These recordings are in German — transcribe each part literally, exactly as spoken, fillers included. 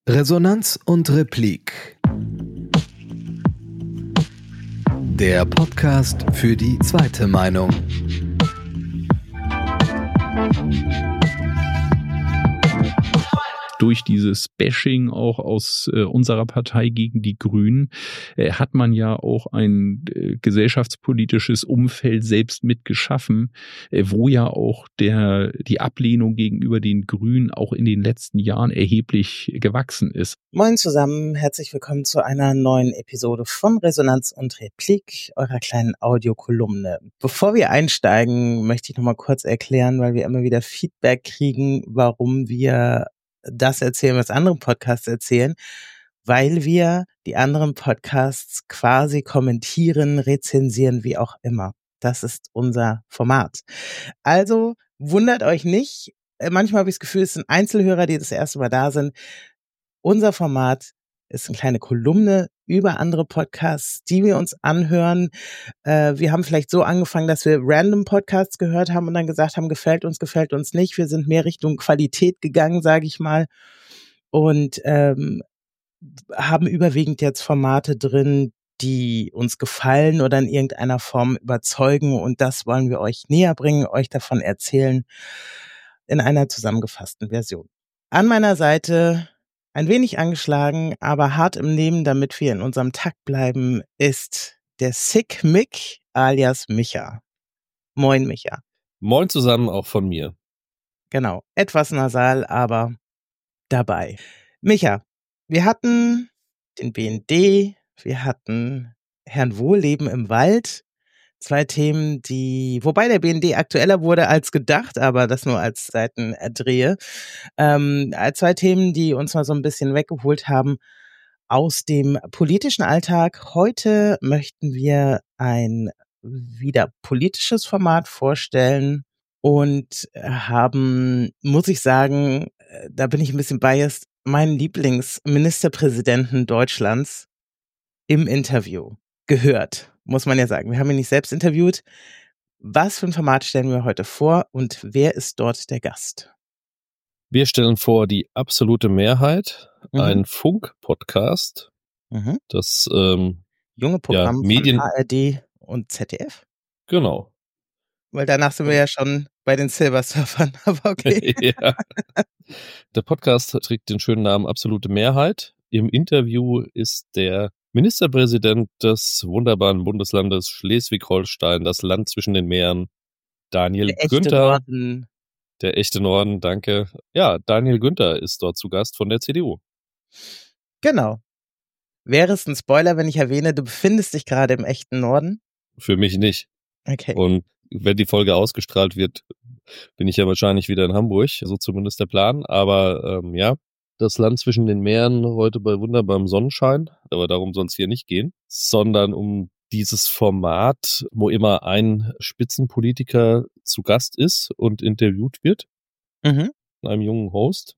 Resonanz und Replik. Der Podcast für die zweite Meinung. Durch dieses Bashing auch aus äh, unserer Partei gegen die Grünen äh, hat man ja auch ein äh, gesellschaftspolitisches Umfeld selbst mitgeschaffen, äh, wo ja auch der die Ablehnung gegenüber den Grünen auch in den letzten Jahren erheblich gewachsen ist. Moin zusammen, herzlich willkommen zu einer neuen Episode von Resonanz und Replik, eurer kleinen Audiokolumne. Bevor wir einsteigen, möchte ich noch mal kurz erklären, weil wir immer wieder Feedback kriegen, warum wir das erzählen, was andere Podcasts erzählen, weil wir die anderen Podcasts quasi kommentieren, rezensieren, wie auch immer. Das ist unser Format. Also wundert euch nicht, manchmal habe ich das Gefühl, es sind Einzelhörer, die das erste Mal da sind. Unser Format ist eine kleine Kolumne über andere Podcasts, die wir uns anhören. Äh, wir haben vielleicht so angefangen, dass wir random Podcasts gehört haben und dann gesagt haben, gefällt uns, gefällt uns nicht. Wir sind mehr Richtung Qualität gegangen, sage ich mal. Und ähm, haben überwiegend jetzt Formate drin, die uns gefallen oder in irgendeiner Form überzeugen. Und das wollen wir euch näher bringen, euch davon erzählen in einer zusammengefassten Version. An meiner Seite, ein wenig angeschlagen, aber hart im Nehmen, damit wir in unserem Takt bleiben, ist der Sick Mick alias Micha. Moin, Micha. Moin zusammen, auch von mir. Genau, etwas nasal, aber dabei. Micha, wir hatten den B N D, wir hatten Herrn Wohlleben im Wald. Zwei Themen, die, wobei der B N D aktueller wurde als gedacht, aber das nur als Seitendrehe. Ähm, zwei Themen, die uns mal so ein bisschen weggeholt haben aus dem politischen Alltag. Heute möchten wir ein wieder politisches Format vorstellen und haben, muss ich sagen, da bin ich ein bisschen biased, meinen Lieblingsministerpräsidenten Deutschlands im Interview gehört. Muss man ja sagen. Wir haben ihn nicht selbst interviewt. Was für ein Format stellen wir heute vor und wer ist dort der Gast? Wir stellen vor die absolute Mehrheit, mhm. ein Funk-Podcast, mhm. das ähm, junge Programm ja, Medien von A R D und Z D F. Genau. Weil danach sind wir ja schon bei den Silver-Surfern, aber okay. Ja. Der Podcast trägt den schönen Namen Absolute Mehrheit. Im Interview ist der Ministerpräsident des wunderbaren Bundeslandes Schleswig-Holstein, das Land zwischen den Meeren, Daniel der Günther. Echte Norden. Der echte Norden, danke. Ja, Daniel Günther ist dort zu Gast von der C D U. Genau. Wäre es ein Spoiler, wenn ich erwähne, du befindest dich gerade im echten Norden? Für mich nicht. Okay. Und wenn die Folge ausgestrahlt wird, bin ich ja wahrscheinlich wieder in Hamburg, so zumindest der Plan. Aber ähm, ja, das Land zwischen den Meeren heute bei wunderbarem Sonnenschein, aber darum soll es hier nicht gehen, sondern um dieses Format, wo immer ein Spitzenpolitiker zu Gast ist und interviewt wird, mhm. von einem jungen Host.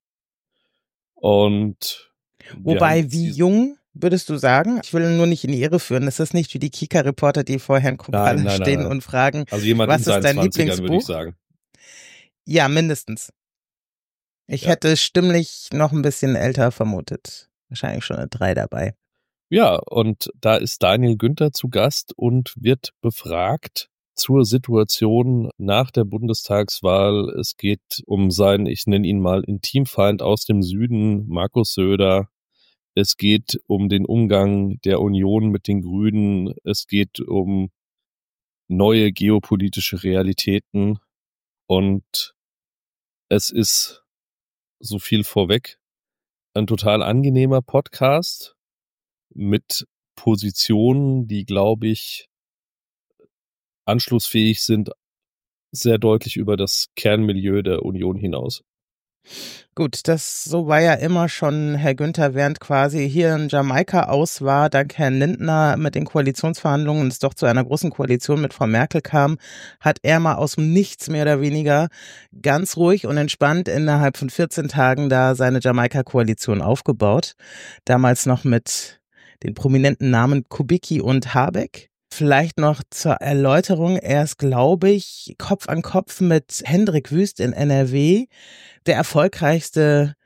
Und wobei, wie jung würdest du sagen? Ich will nur nicht in die Irre führen. Das ist nicht wie die Kika-Reporter, die vor Herrn Kowal stehen nein. und fragen, also jemand was in ist dein zwanzigern, Lieblingsbuch? würde ich sagen. Ja, mindestens. Ich ja. hätte stimmlich noch ein bisschen älter vermutet. Wahrscheinlich schon eine drei dabei. Ja, und da ist Daniel Günther zu Gast und wird befragt zur Situation nach der Bundestagswahl. Es geht um seinen, ich nenne ihn mal, Intimfeind aus dem Süden, Markus Söder. Es geht um den Umgang der Union mit den Grünen. Es geht um neue geopolitische Realitäten. Und es ist so viel vorweg ein total angenehmer Podcast mit Positionen, die, glaube ich, anschlussfähig sind, sehr deutlich über das Kernmilieu der Union hinaus. Gut, das so war ja immer schon Herr Günther, während quasi hier in Jamaika aus war, dank Herrn Lindner mit den Koalitionsverhandlungen es doch zu einer großen Koalition mit Frau Merkel kam, hat er mal aus dem Nichts mehr oder weniger ganz ruhig und entspannt innerhalb von vierzehn Tagen da seine Jamaika-Koalition aufgebaut. Damals noch mit den prominenten Namen Kubicki und Habeck. Vielleicht noch zur Erläuterung, er ist, glaube ich, Kopf an Kopf mit Hendrik Wüst in N R W der erfolgreichste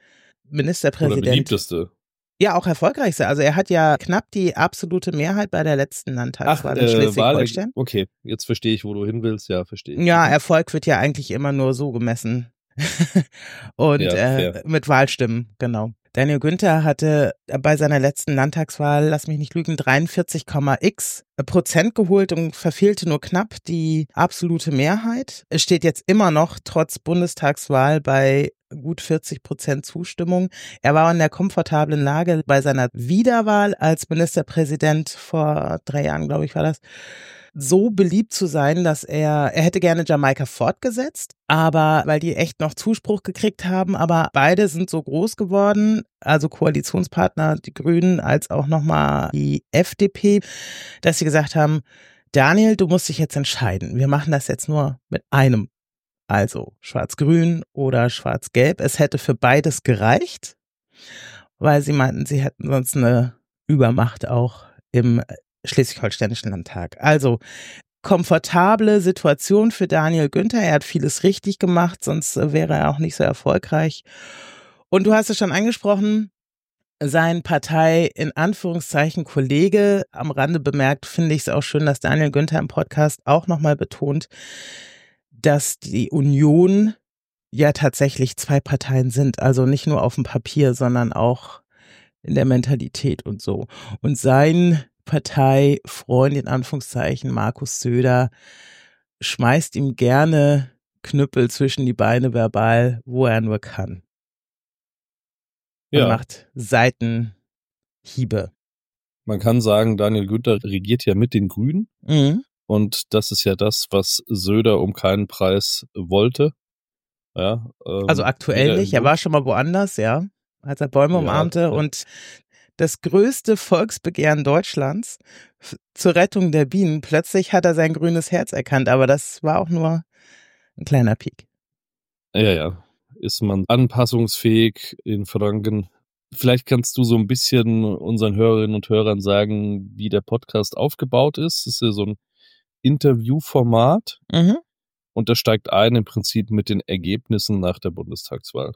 Ministerpräsident. Oder beliebteste. Ja, auch erfolgreichste. Also er hat ja knapp die absolute Mehrheit bei der letzten Landtagswahl Ach, in äh, Schleswig-Holstein. Wahl, okay, jetzt verstehe ich, wo du hin willst. Ja, verstehe ich. Ja, Erfolg wird ja eigentlich immer nur so gemessen. Und Ja, äh, fair. mit Wahlstimmen, genau. Daniel Günther hatte bei seiner letzten Landtagswahl, lass mich nicht lügen, dreiundvierzig Komma x Prozent geholt und verfehlte nur knapp die absolute Mehrheit. Es steht jetzt immer noch trotz Bundestagswahl bei gut vierzig Prozent Zustimmung. Er war in der komfortablen Lage bei seiner Wiederwahl als Ministerpräsident vor drei Jahren, glaube ich, war das, so beliebt zu sein, dass er, er hätte gerne Jamaika fortgesetzt, aber weil die echt noch Zuspruch gekriegt haben, aber beide sind so groß geworden, also Koalitionspartner, die Grünen, als auch nochmal die F D P, dass sie gesagt haben, Daniel, du musst dich jetzt entscheiden. Wir machen das jetzt nur mit einem. Also schwarz-grün oder schwarz-gelb. Es hätte für beides gereicht, weil sie meinten, sie hätten sonst eine Übermacht auch im Schleswig-Holsteinischen Landtag. Also komfortable Situation für Daniel Günther. Er hat vieles richtig gemacht, sonst wäre er auch nicht so erfolgreich. Und du hast es schon angesprochen, sein Partei in Anführungszeichen Kollege, am Rande bemerkt, finde ich es auch schön, dass Daniel Günther im Podcast auch nochmal betont, dass die Union ja tatsächlich zwei Parteien sind. Also nicht nur auf dem Papier, sondern auch in der Mentalität und so. Und sein Parteifreund, in Anführungszeichen, Markus Söder, schmeißt ihm gerne Knüppel zwischen die Beine verbal, wo er nur kann. Und Ja. macht Seitenhiebe. Man kann sagen, Daniel Günther regiert ja mit den Grünen. Mhm. Und das ist ja das, was Söder um keinen Preis wollte. Ja, ähm, Also aktuell nicht, er war schon mal woanders, ja, als er Bäume Ja, umarmte. ja. Und das größte Volksbegehren Deutschlands f- zur Rettung der Bienen, plötzlich hat er sein grünes Herz erkannt, aber das war auch nur ein kleiner Peak. Ja, ja. Ist man anpassungsfähig in Franken? Vielleicht kannst du so ein bisschen unseren Hörerinnen und Hörern sagen, wie der Podcast aufgebaut ist. Es ist ja so ein Interviewformat Mhm. und das steigt ein im Prinzip mit den Ergebnissen nach der Bundestagswahl.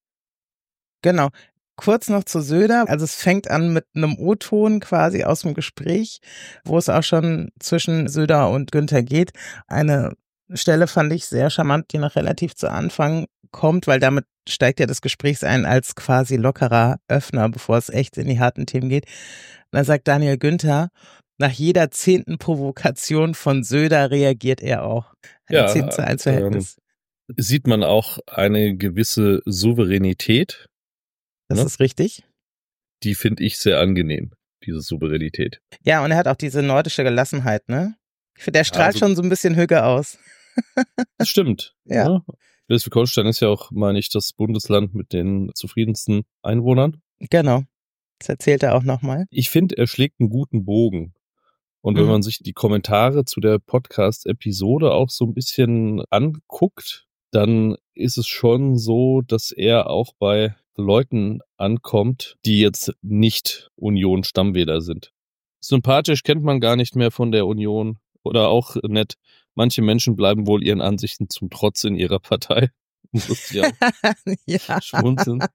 Genau. Kurz noch zu Söder. Also es fängt an mit einem O-Ton quasi aus dem Gespräch, wo es auch schon zwischen Söder und Günther geht. Eine Stelle fand ich sehr charmant, die noch relativ zu Anfang kommt, weil damit steigt ja das Gespräch ein als quasi lockerer Öffner, bevor es echt in die harten Themen geht. Und dann sagt Daniel Günther, nach jeder zehnten Provokation von Söder reagiert er auch. Ein Ja, zehn zu eins Verhältnis. Sieht man auch eine gewisse Souveränität, Das ne? ist richtig. Die finde ich sehr angenehm, diese Souveränität. Ja, und er hat auch diese nordische Gelassenheit, ne? Ich finde, er strahlt also- schon so ein bisschen Hüge aus. Das stimmt. Ja. Ne? Schleswig-Holstein ist ja auch, meine ich, das Bundesland mit den zufriedensten Einwohnern. Genau. Das erzählt er auch nochmal. Ich finde, er schlägt einen guten Bogen. Und wenn Mhm. man sich die Kommentare zu der Podcast-Episode auch so ein bisschen anguckt, dann ist es schon so, dass er auch bei Leuten ankommt, die jetzt nicht Union-Stammwähler sind. Sympathisch kennt man gar nicht mehr von der Union oder auch nett. Manche Menschen bleiben wohl ihren Ansichten zum Trotz in ihrer Partei. Muss ja Ja. schmunzeln.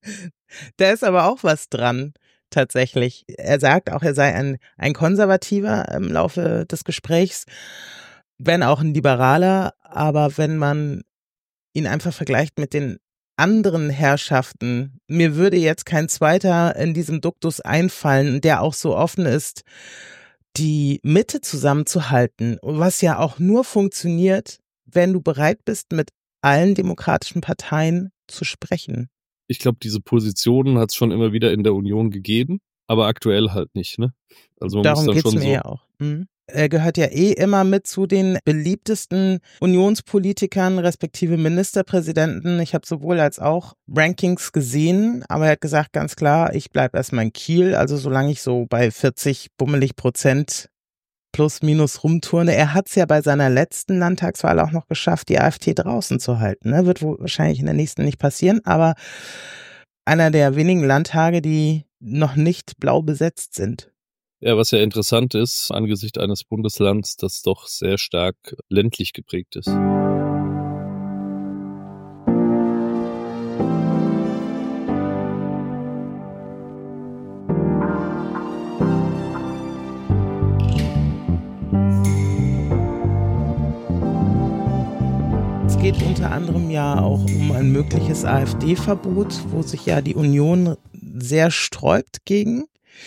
Da ist aber auch was dran, tatsächlich. Er sagt auch, er sei ein, ein Konservativer im Laufe des Gesprächs, wenn auch ein Liberaler, aber wenn man ihn einfach vergleicht mit den anderen Herrschaften, mir würde jetzt kein zweiter in diesem Duktus einfallen, der auch so offen ist, die Mitte zusammenzuhalten, was ja auch nur funktioniert, wenn du bereit bist, mit allen demokratischen Parteien zu sprechen. Ich glaube, diese Positionen hat es schon immer wieder in der Union gegeben, aber aktuell halt nicht, ne? Also man Darum muss dann geht's schon mir so. ja auch. Mhm. Er gehört ja eh immer mit zu den beliebtesten Unionspolitikern, respektive Ministerpräsidenten. Ich habe sowohl als auch Rankings gesehen, aber er hat gesagt, ganz klar, ich bleibe erstmal in Kiel. Also solange ich so bei vierzig bummelig Prozent plus minus rumturne. Er hat es ja bei seiner letzten Landtagswahl auch noch geschafft, die AfD draußen zu halten. Ne? Wird wohl wahrscheinlich in der nächsten nicht passieren, aber einer der wenigen Landtage, die noch nicht blau besetzt sind. Ja, was ja interessant ist, angesichts eines Bundeslands, das doch sehr stark ländlich geprägt ist. geht unter anderem ja auch um ein mögliches AfD-Verbot, wo sich ja die Union sehr sträubt gegen.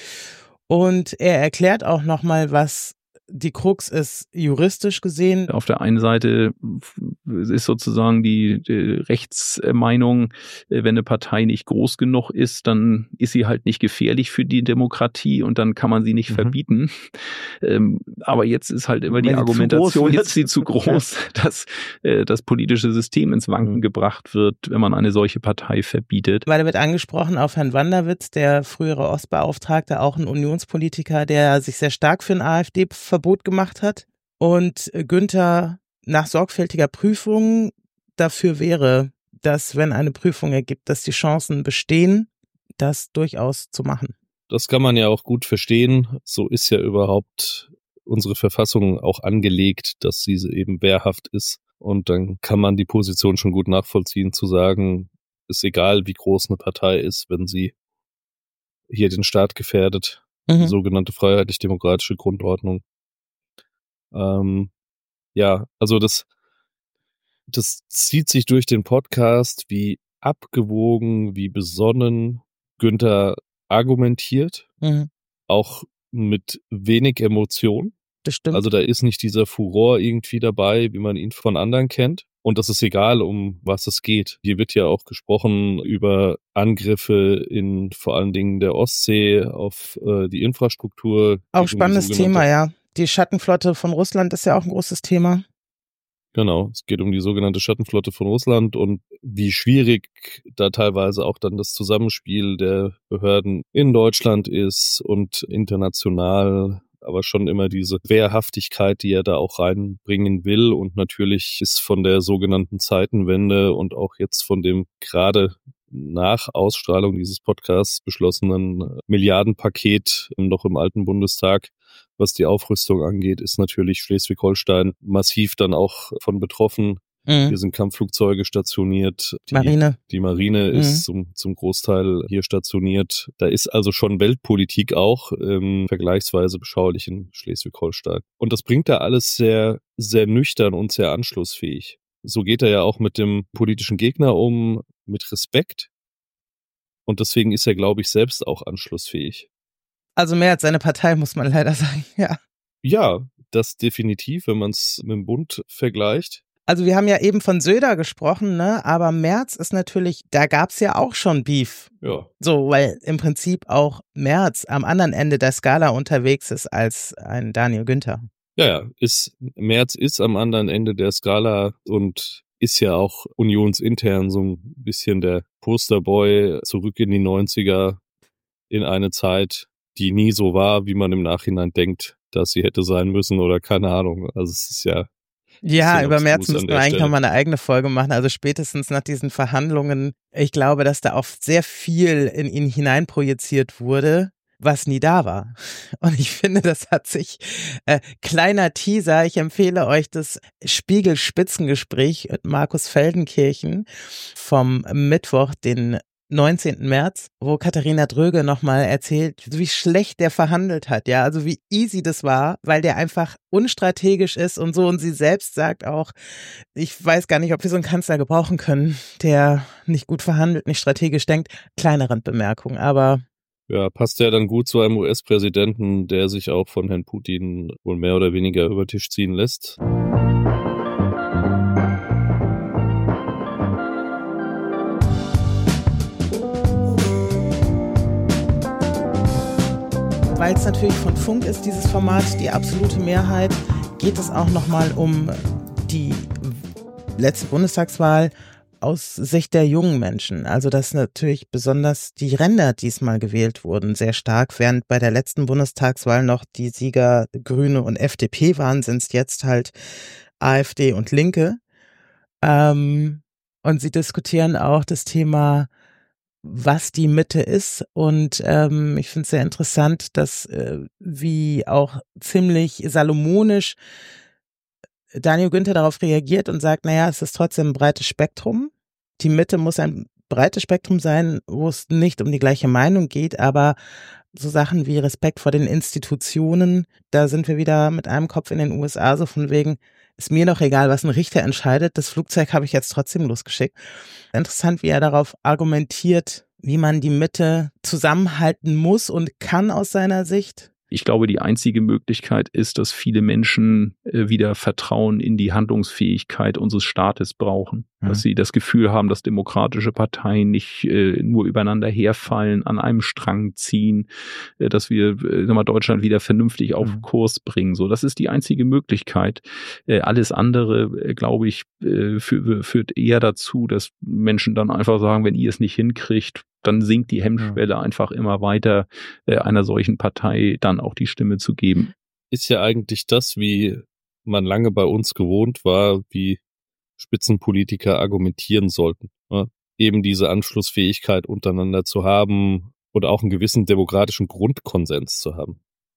Und er erklärt auch nochmal, was die Krux ist, juristisch gesehen. Auf der einen Seite ist sozusagen die, die Rechtsmeinung, wenn eine Partei nicht groß genug ist, dann ist sie halt nicht gefährlich für die Demokratie und dann kann man sie nicht mhm. verbieten. Ähm, aber jetzt ist halt immer die wenn Argumentation, jetzt ist sie zu groß, dass äh, das politische System ins Wanken mhm. gebracht wird, wenn man eine solche Partei verbietet. Weil er wird angesprochen auf Herrn Wanderwitz, der frühere Ostbeauftragte, auch ein Unionspolitiker, der sich sehr stark für ein AfD-Verbot gemacht hat und Günther nach sorgfältiger Prüfung dafür wäre, dass, wenn eine Prüfung ergibt, dass die Chancen bestehen, das durchaus zu machen. Das kann man ja auch gut verstehen. So ist ja überhaupt unsere Verfassung auch angelegt, dass sie eben wehrhaft ist. Und dann kann man die Position schon gut nachvollziehen, zu sagen, ist egal, wie groß eine Partei ist, wenn sie hier den Staat gefährdet. Mhm. Die sogenannte freiheitlich-demokratische Grundordnung. Ähm, ja, also das, das zieht sich durch den Podcast, wie abgewogen, wie besonnen Günther argumentiert, mhm. auch mit wenig Emotion. Das stimmt. Also da ist nicht dieser Furor irgendwie dabei, wie man ihn von anderen kennt. Und das ist egal, um was es geht. Hier wird ja auch gesprochen über Angriffe in vor allen Dingen der Ostsee auf äh, die Infrastruktur. Auch spannendes Thema, ja. Die Schattenflotte von Russland ist ja auch ein großes Thema. Genau, es geht um die sogenannte Schattenflotte von Russland und wie schwierig da teilweise auch dann das Zusammenspiel der Behörden in Deutschland ist und international, aber schon immer diese Wehrhaftigkeit, die er da auch reinbringen will. Und natürlich ist von der sogenannten Zeitenwende und auch jetzt von dem gerade nach Ausstrahlung dieses Podcasts beschlossenen Milliardenpaket noch im alten Bundestag, was die Aufrüstung angeht, ist natürlich Schleswig-Holstein massiv dann auch von betroffen. Mhm. Hier sind Kampfflugzeuge stationiert. Die Marine. Die Marine mhm. ist zum, zum Großteil hier stationiert. Da ist also schon Weltpolitik auch ähm, vergleichsweise beschaulich in Schleswig-Holstein. Und das bringt er alles sehr, sehr nüchtern und sehr anschlussfähig. So geht er ja auch mit dem politischen Gegner um, mit Respekt. Und deswegen ist er, glaube ich, selbst auch anschlussfähig. Also mehr als seine Partei, muss man leider sagen, ja. Ja, das definitiv, wenn man es mit dem Bund vergleicht. Also wir haben ja eben von Söder gesprochen, ne? Aber Merz ist natürlich, da gab es ja auch schon Beef. Ja. So, weil im Prinzip auch Merz am anderen Ende der Skala unterwegs ist als ein Daniel Günther. Ja, ja, ist, Merz ist am anderen Ende der Skala und ist ja auch unionsintern so ein bisschen der Posterboy zurück in die neunziger, in eine Zeit, die nie so war, wie man im Nachhinein denkt, dass sie hätte sein müssen oder keine Ahnung. Also es ist ja... Ja, über Merz müssen wir eigentlich nochmal eine eigene Folge machen. Also spätestens nach diesen Verhandlungen, ich glaube, dass da auch sehr viel in ihn hineinprojiziert wurde, was nie da war. Und ich finde, das hat sich, äh, kleiner Teaser, ich empfehle euch das Spiegel-Spitzengespräch mit Markus Feldenkirchen vom Mittwoch, den neunzehnten März, wo Katharina Dröge nochmal erzählt, wie schlecht der verhandelt hat, ja, also wie easy das war, weil der einfach unstrategisch ist und so, und sie selbst sagt auch, ich weiß gar nicht, ob wir so einen Kanzler gebrauchen können, der nicht gut verhandelt, nicht strategisch denkt, kleine Randbemerkung, aber... Ja, passt ja dann gut zu einem U S-Präsidenten, der sich auch von Herrn Putin wohl mehr oder weniger über den Tisch ziehen lässt. Weil es natürlich von Funk ist, dieses Format, die absolute Mehrheit, geht es auch nochmal um die letzte Bundestagswahl aus Sicht der jungen Menschen. Also dass natürlich besonders die Ränder diesmal gewählt wurden, sehr stark. Während bei der letzten Bundestagswahl noch die Sieger Grüne und F D P waren, sind es jetzt halt AfD und Linke. Ähm, und sie diskutieren auch das Thema, was die Mitte ist, und ähm, ich finde es sehr interessant, dass äh, wie auch ziemlich salomonisch Daniel Günther darauf reagiert und sagt, naja, es ist trotzdem ein breites Spektrum. Die Mitte muss ein breites Spektrum sein, wo es nicht um die gleiche Meinung geht, aber so Sachen wie Respekt vor den Institutionen, da sind wir wieder mit einem Kopf in den U S A, so von wegen, ist mir doch egal, was ein Richter entscheidet, das Flugzeug habe ich jetzt trotzdem losgeschickt. Interessant, wie er darauf argumentiert, wie man die Mitte zusammenhalten muss und kann aus seiner Sicht. Ich glaube, die einzige Möglichkeit ist, dass viele Menschen äh, wieder Vertrauen in die Handlungsfähigkeit unseres Staates brauchen. Mhm. Dass sie das Gefühl haben, dass demokratische Parteien nicht äh, nur übereinander herfallen, an einem Strang ziehen, äh, dass wir äh, mal Deutschland wieder vernünftig auf mhm. Kurs bringen. So, das ist die einzige Möglichkeit. Äh, alles andere, äh, glaube ich, äh, für, führt eher dazu, dass Menschen dann einfach sagen, wenn ihr es nicht hinkriegt, dann sinkt die Hemmschwelle einfach immer weiter, äh, einer solchen Partei dann auch die Stimme zu geben. Ist ja eigentlich das, wie man lange bei uns gewohnt war, wie Spitzenpolitiker argumentieren sollten. Ne? Eben diese Anschlussfähigkeit untereinander zu haben und auch einen gewissen demokratischen Grundkonsens zu haben.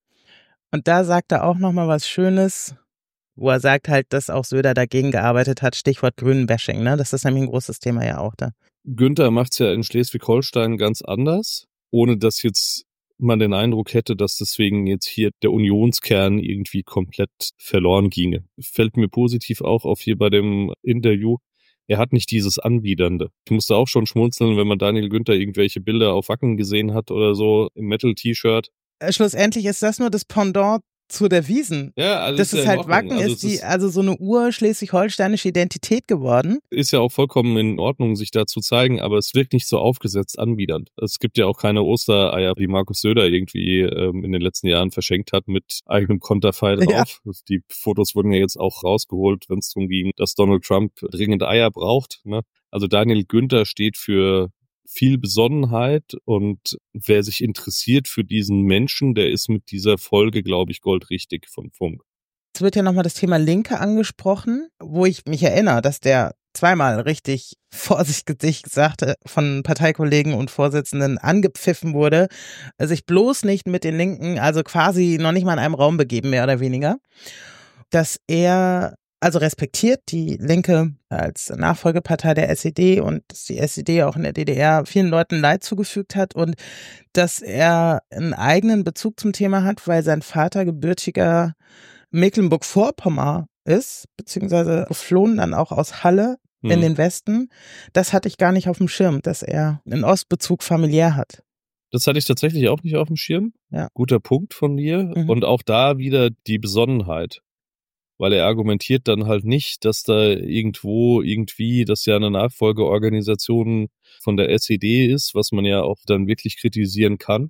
Und da sagt er auch nochmal was Schönes, wo er sagt halt, dass auch Söder dagegen gearbeitet hat, Stichwort Grünen-Bashing, ne? Das ist nämlich ein großes Thema ja auch da. Günther macht's ja in Schleswig-Holstein ganz anders, ohne dass jetzt man den Eindruck hätte, dass deswegen jetzt hier der Unionskern irgendwie komplett verloren ginge. Fällt mir positiv auch auf hier bei dem Interview. Er hat nicht dieses Anbiedernde. Ich musste auch schon schmunzeln, wenn man Daniel Günther irgendwelche Bilder auf Wacken gesehen hat oder so im Metal-T-Shirt. Schlussendlich ist das nur das Pendant zu der Wiesn. Ja, also das ist, ist ja halt Wacken, also ist die, also so eine urschleswig-holsteinische Identität geworden. Ist ja auch vollkommen in Ordnung, sich da zu zeigen, aber es wirkt nicht so aufgesetzt anbiedernd. Es gibt ja auch keine Ostereier, die Markus Söder irgendwie ähm, in den letzten Jahren verschenkt hat mit eigenem Konterfei drauf. Ja. Die Fotos wurden ja jetzt auch rausgeholt, wenn es darum ging, dass Donald Trump dringend Eier braucht. Ne? Also Daniel Günther steht für viel Besonnenheit und wer sich interessiert für diesen Menschen, der ist mit dieser Folge, glaube ich, goldrichtig von Funk. Es wird ja nochmal das Thema Linke angesprochen, wo ich mich erinnere, dass der zweimal richtig vorsichtig gesagt von Parteikollegen und Vorsitzenden angepfiffen wurde, sich bloß nicht mit den Linken, also quasi noch nicht mal in einem Raum begeben, mehr oder weniger, dass er also respektiert die Linke als Nachfolgepartei der S E D und dass die S E D auch in der D D R vielen Leuten Leid zugefügt hat und dass er einen eigenen Bezug zum Thema hat, weil sein Vater gebürtiger Mecklenburg-Vorpommern ist, beziehungsweise geflohen dann auch aus Halle hm. in den Westen. Das hatte ich gar nicht auf dem Schirm, dass er einen Ostbezug familiär hat. Das hatte ich tatsächlich auch nicht auf dem Schirm. Ja. Guter Punkt von dir. Mhm. Und auch da wieder die Besonnenheit. Weil er argumentiert dann halt nicht, dass da irgendwo irgendwie, das ja eine Nachfolgeorganisation von der S E D ist, was man ja auch dann wirklich kritisieren kann.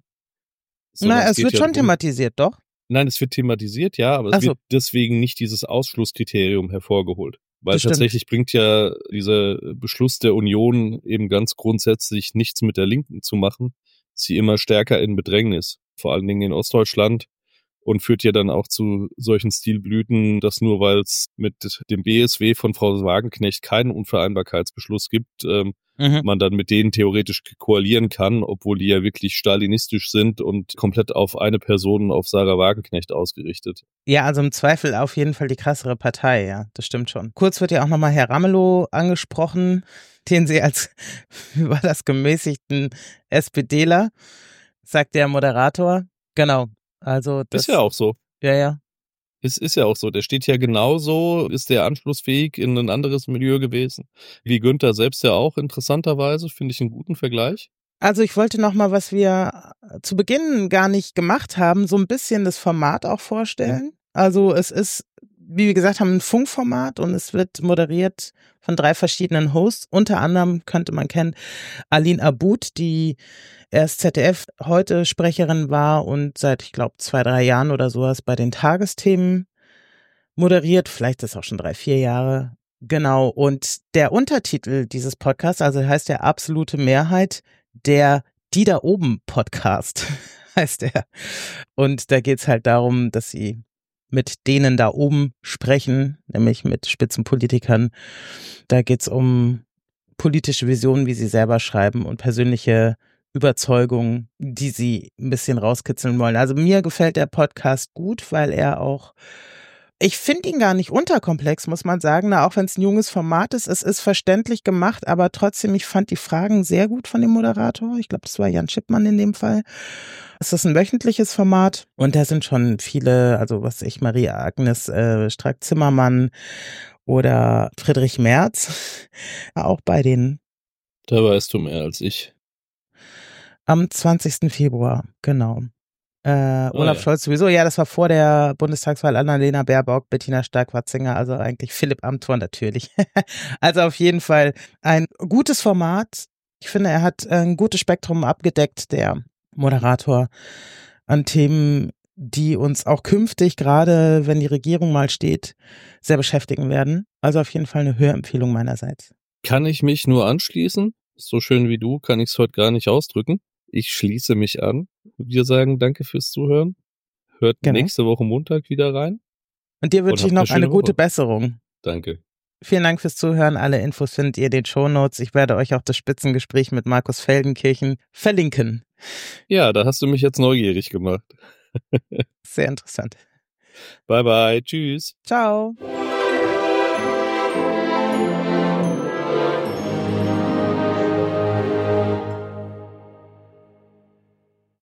Na, es, es wird ja schon darum, thematisiert, doch? Nein, es wird thematisiert, ja, aber es so. wird deswegen nicht dieses Ausschlusskriterium hervorgeholt. Weil tatsächlich bringt ja dieser Beschluss der Union eben ganz grundsätzlich nichts mit der Linken zu machen, sie immer stärker in Bedrängnis, vor allen Dingen in Ostdeutschland. Und führt ja dann auch zu solchen Stilblüten, dass nur weil es mit dem B S W von Frau Wagenknecht keinen Unvereinbarkeitsbeschluss gibt, ähm, mhm. man dann mit denen theoretisch koalieren kann, obwohl die ja wirklich stalinistisch sind und komplett auf eine Person, auf Sarah Wagenknecht ausgerichtet. Ja, also im Zweifel auf jeden Fall die krassere Partei, ja, das stimmt schon. Kurz wird ja auch nochmal Herr Ramelow angesprochen, den sie als, wie war das, gemäßigten SPDler, sagt der Moderator. Genau. Also das ist ja auch so. Ja, ja. Es ist ja auch so. Der steht ja genauso, ist der anschlussfähig in ein anderes Milieu gewesen. Wie Günther selbst ja auch, interessanterweise, finde ich einen guten Vergleich. Also ich wollte noch mal, was wir zu Beginn gar nicht gemacht haben, so ein bisschen das Format auch vorstellen. Ja. Also es ist, wie wir gesagt haben, ein Funkformat und es wird moderiert von drei verschiedenen Hosts. Unter anderem könnte man kennen Aline Abud, die erst Z D F heute Sprecherin war und seit, ich glaube, zwei, drei Jahren oder sowas bei den Tagesthemen moderiert. Vielleicht ist es auch schon drei, vier Jahre. Genau. Und der Untertitel dieses Podcasts, also heißt der absolute Mehrheit, der Die da oben Podcast heißt er. Und da geht's halt darum, dass sie mit denen da oben sprechen, nämlich mit Spitzenpolitikern. Da geht's um politische Visionen, wie sie selber schreiben und persönliche Überzeugungen, die sie ein bisschen rauskitzeln wollen. Also mir gefällt der Podcast gut, weil er auch, ich finde ihn gar nicht unterkomplex, muss man sagen, na, auch wenn es ein junges Format ist, es ist verständlich gemacht, aber trotzdem, ich fand die Fragen sehr gut von dem Moderator. Ich glaube, das war Jan Schippmann in dem Fall. Es ist ein wöchentliches Format und da sind schon viele, also was ich, Marie-Agnes äh, Strack-Zimmermann oder Friedrich Merz, auch bei denen. Da weißt du mehr als ich. Am zwanzigsten Februar, genau. Äh, Olaf ja. Scholz sowieso, ja, das war vor der Bundestagswahl, Annalena Baerbock, Bettina Stark-Watzinger, also eigentlich Philipp Amthor natürlich. Also auf jeden Fall ein gutes Format. Ich finde, er hat ein gutes Spektrum abgedeckt, der Moderator, an Themen, die uns auch künftig, gerade wenn die Regierung mal steht, sehr beschäftigen werden. Also auf jeden Fall eine Hörempfehlung meinerseits. Kann ich mich nur anschließen? So schön wie du kann ich es heute gar nicht ausdrücken. Ich schließe mich an. Wir sagen danke fürs Zuhören. Hört Genau. nächste Woche Montag wieder rein. Und dir wünsche Und ich habt noch eine eine schöne gute Woche. Besserung. Danke. Vielen Dank fürs Zuhören. Alle Infos findet ihr in den Shownotes. Ich werde euch auch das Spitzengespräch mit Markus Feldenkirchen verlinken. Ja, da hast du mich jetzt neugierig gemacht. Sehr interessant. Bye bye. Tschüss. Ciao.